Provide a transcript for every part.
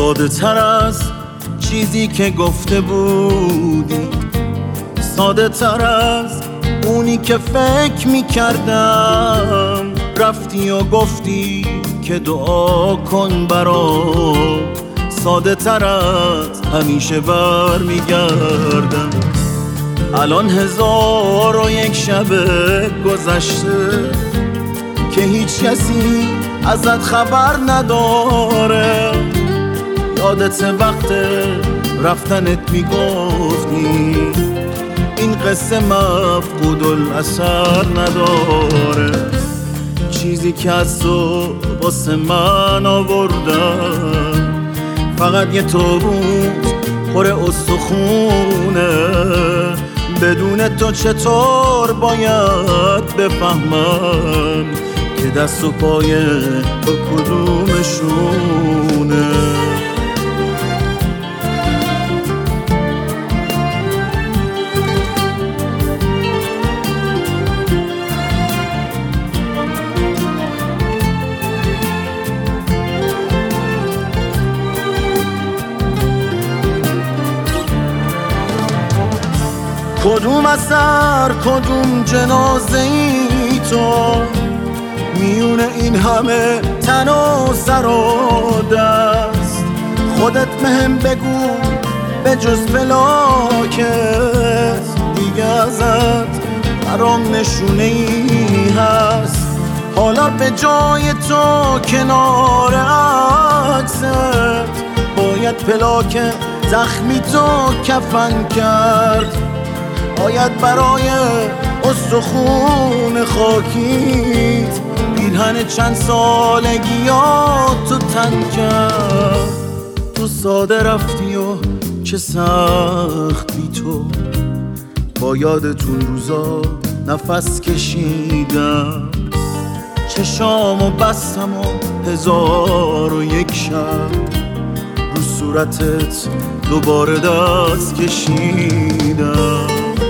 ساده تر از چیزی که گفته بودی، ساده تر از اونی که فکر میکردم. رفتی و گفتی که دعا کن برام، ساده تر از همیشه برمیگردم. الان 1001 شب گذشته که هیچ کسی ازت خبر نداره. یادت وقت رفتنت میگفتی این قصه مفقود الاثر نداره. چیزی که از تو واسه من آوردم فقط یه تابوت پر استخونه. بدون تو چطور باید بفهمم که دست و پای با کدومشونه؟ کدوم اثر کدوم جنازه ای تو میون این همه تن و سر و دست؟ خودت مهم بگو به جز فلاکت دیگه ازت برام نشونه ای هست. حالا به جای تو کنار عکست باید پلاک زخمی تو کفن کرد. باید برای استخون خاکیت پیرهن چند سالگیاتو تن کرد. تو ساده رفتی و چه سخت بی تو، با یادتون روزا نفس کشیدم. چشامو بستم و 1001 شب رو صورتت دوباره دست کشیدم.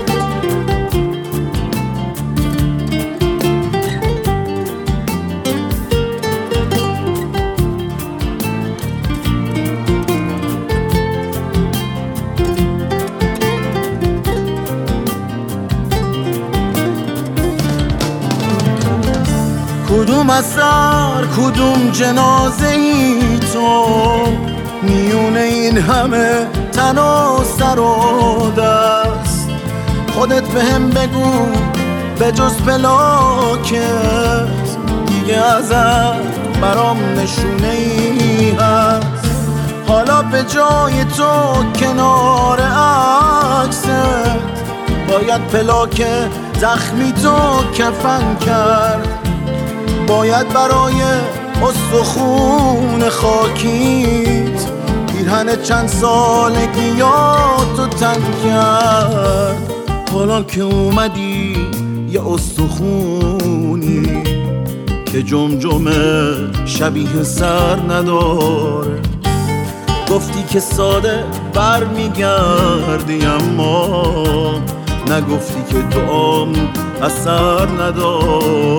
کدوم اثر کدوم جنازه ای تو میون این همه تن و سر و دست؟ خودت بهم بگو به جز پلاکت دیگه ازت برام نشونه ای هست. حالا به جای تو کنار عکست باید پلاک زخمی تو کفن کرد. باید برای استخون خاکیت پیرهن چند سالگیاتو تن کرد. حالا که اومدی یه استخونی که جمجمه شبیه سر نداره. گفتی که ساده بر میگردی اما نگفتی که دعام اثر نداره.